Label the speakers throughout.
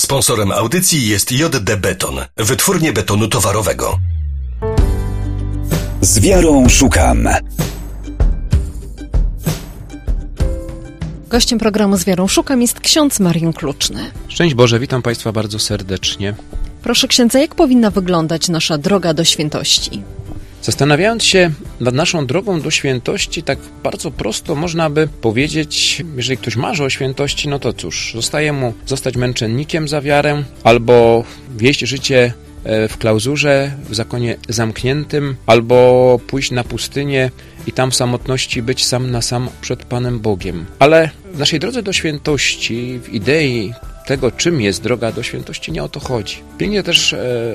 Speaker 1: Sponsorem audycji jest JD Beton, wytwórnie betonu towarowego.
Speaker 2: Z wiarą szukam.
Speaker 3: Gościem programu Z wiarą szukam jest ksiądz Mariusz Kluczny.
Speaker 4: Szczęść Boże, witam Państwa bardzo serdecznie.
Speaker 3: Proszę księdza, jak powinna wyglądać nasza droga do świętości?
Speaker 4: Zastanawiając się nad naszą drogą do świętości, tak bardzo prosto można by powiedzieć, jeżeli ktoś marzy o świętości, no to cóż, zostaje mu zostać męczennikiem za wiarę, albo wieść życie w klauzurze, w zakonie zamkniętym, albo pójść na pustynię i tam w samotności być sam na sam przed Panem Bogiem. Ale w naszej drodze do świętości, w idei tego, czym jest droga do świętości, nie o to chodzi. Pięknie też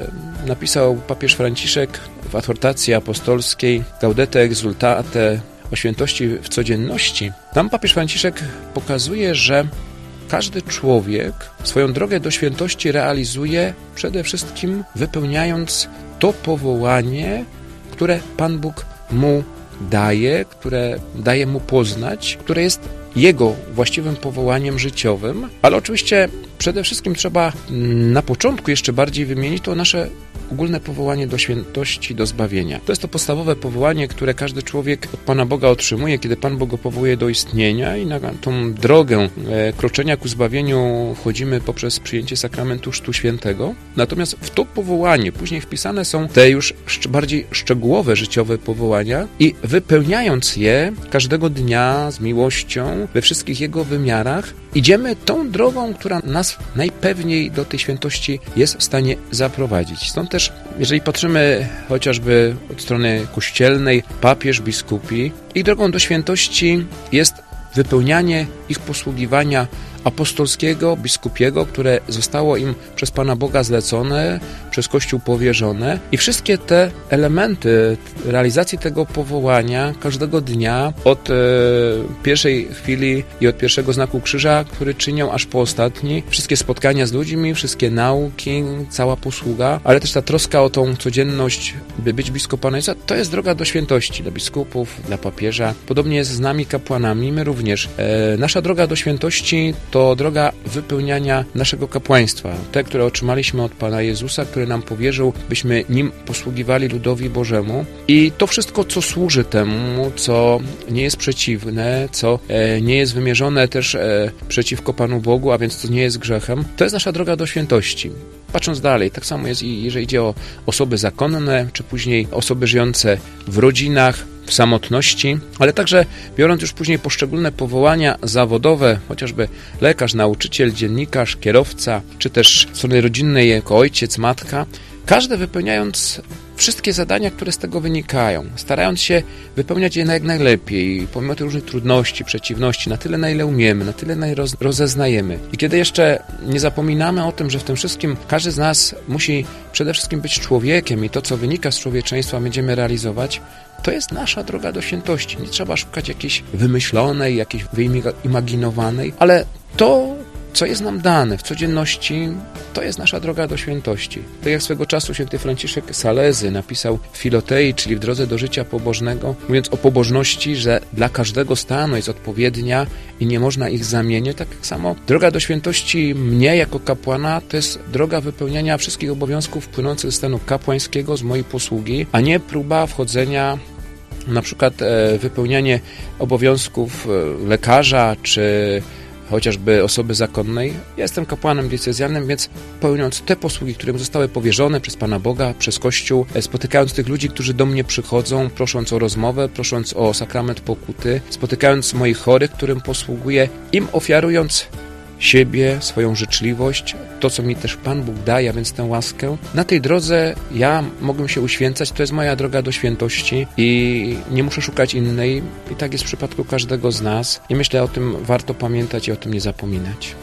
Speaker 4: napisał papież Franciszek w adhortacji apostolskiej Gaudete exsultate o świętości w codzienności. Tam papież Franciszek pokazuje, że każdy człowiek swoją drogę do świętości realizuje przede wszystkim wypełniając to powołanie, które Pan Bóg mu daje, które daje mu poznać, które jest jego właściwym powołaniem życiowym, ale oczywiście przede wszystkim trzeba na początku jeszcze bardziej wymienić to nasze ogólne powołanie do świętości, do zbawienia. To jest to podstawowe powołanie, które każdy człowiek od Pana Boga otrzymuje, kiedy Pan Bóg go powołuje do istnienia i na tą drogę kroczenia ku zbawieniu wchodzimy poprzez przyjęcie sakramentu Chrztu Świętego. Natomiast w to powołanie później wpisane są te już bardziej szczegółowe życiowe powołania i wypełniając je każdego dnia z miłością we wszystkich jego wymiarach, idziemy tą drogą, która nas najpewniej do tej świętości jest w stanie zaprowadzić. Stąd też, jeżeli patrzymy chociażby od strony kościelnej, papież, biskupi, ich drogą do świętości jest wypełnianie ich posługiwania apostolskiego, biskupiego, które zostało im przez Pana Boga zlecone, przez Kościół powierzone i wszystkie te elementy realizacji tego powołania każdego dnia od pierwszej chwili i od pierwszego znaku krzyża, który czynią aż po ostatni, wszystkie spotkania z ludźmi, wszystkie nauki, cała posługa, ale też ta troska o tą codzienność, by być blisko Pana Jezusa, to jest droga do świętości, dla biskupów, dla papieża. Podobnie jest z nami kapłanami, my również. Nasza droga do świętości to droga wypełniania naszego kapłaństwa. Te, które otrzymaliśmy od Pana Jezusa, które nam powierzył, byśmy nim posługiwali ludowi Bożemu. I to wszystko, co służy temu, co nie jest przeciwne, co nie jest wymierzone też przeciwko Panu Bogu, a więc co nie jest grzechem, to jest nasza droga do świętości. Patrząc dalej, tak samo jest i jeżeli idzie o osoby zakonne, czy później osoby żyjące w rodzinach, w samotności, ale także biorąc już później poszczególne powołania zawodowe, chociażby lekarz, nauczyciel, dziennikarz, kierowca, czy też w strony rodzinnej jako ojciec, matka, każdy wypełniając wszystkie zadania, które z tego wynikają, starając się wypełniać je jak najlepiej, pomimo tych różnych trudności, przeciwności, na tyle, na ile umiemy, na tyle, na ile rozeznajemy. I kiedy jeszcze nie zapominamy o tym, że w tym wszystkim każdy z nas musi przede wszystkim być człowiekiem i to, co wynika z człowieczeństwa, będziemy realizować, to jest nasza droga do świętości. Nie trzeba szukać jakiejś wymyślonej, jakiejś wyimaginowanej, ale to, co jest nam dane w codzienności, to jest nasza droga do świętości. Tak jak swego czasu święty Franciszek Salezy napisał w Filotei, czyli w drodze do życia pobożnego, mówiąc o pobożności, że dla każdego stanu jest odpowiednia i nie można ich zamienić. Tak samo droga do świętości mnie jako kapłana to jest droga wypełniania wszystkich obowiązków płynących ze stanu kapłańskiego, z mojej posługi, a nie próba wchodzenia na przykład wypełnianie obowiązków lekarza czy chociażby osoby zakonnej. Ja jestem kapłanem diecezjalnym, więc pełniąc te posługi, które mi zostały powierzone przez Pana Boga, przez Kościół, spotykając tych ludzi, którzy do mnie przychodzą, prosząc o rozmowę, prosząc o sakrament pokuty, spotykając moich chorych, którym posługuję, im ofiarując siebie, swoją życzliwość, to, co mi też Pan Bóg daje, a więc tę łaskę. Na tej drodze ja mogę się uświęcać, to jest moja droga do świętości i nie muszę szukać innej. I tak jest w przypadku każdego z nas. I myślę, o tym warto pamiętać i o tym nie zapominać.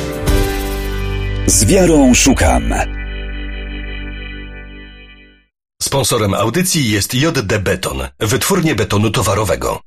Speaker 2: Z wiarą szukam.
Speaker 1: Sponsorem audycji jest JD Beton, wytwórnie betonu towarowego.